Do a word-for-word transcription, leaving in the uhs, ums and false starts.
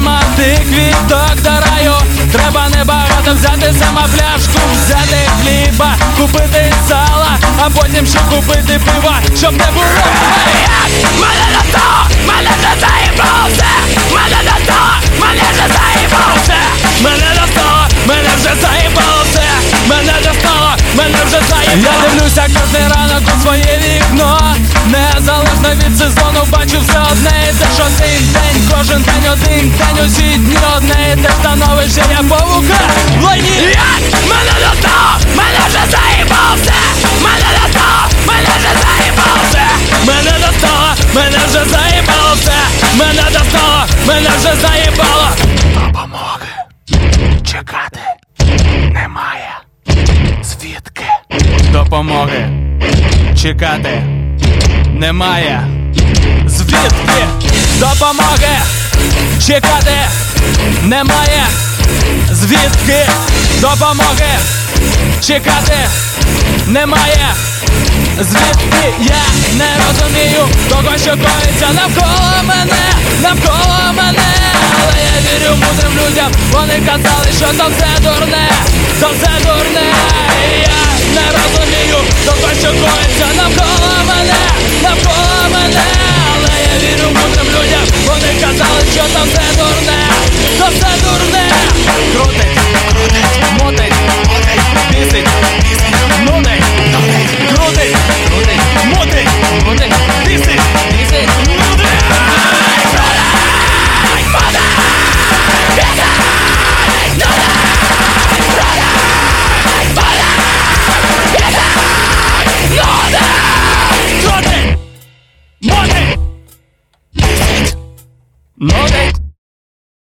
аромати квіток до раю. Треба небагато взяти, сама пляшку, взяти хліба, купити сала, а потім ще купити пива, щоб не було. Мене не то, мене вже заїбався, мене не то, мене вже заїбався, мене не то, мене вже заїбався, мене не то, мене вже заїбався. Я дивлюся кожний ранок у своє вікно, незалежно від сезону бачу все одне і те, що один день, кожен день один день, усі дні одне і те становище, я павука в лайні. Мене не то, мене вже заїбався, мене не то, мене вже заїбався, мене не то, мене вже заїбався, мене не то, мене вже заїбало. Допомоги чекати немає. Звідки допомоги чекати немає. Звідки допомоги чекати немає. Звідки допомоги чекати немає. Звідки я не розумію того, що коїться навколо мене, навколо мене. Але я вірю мудрим людям, вони казали, що то все дурне, то все дурне. І я не розумію того, що коїться навколо мене, навколо мене. Але я вірю мудрим людям, вони казали, що то все дурне.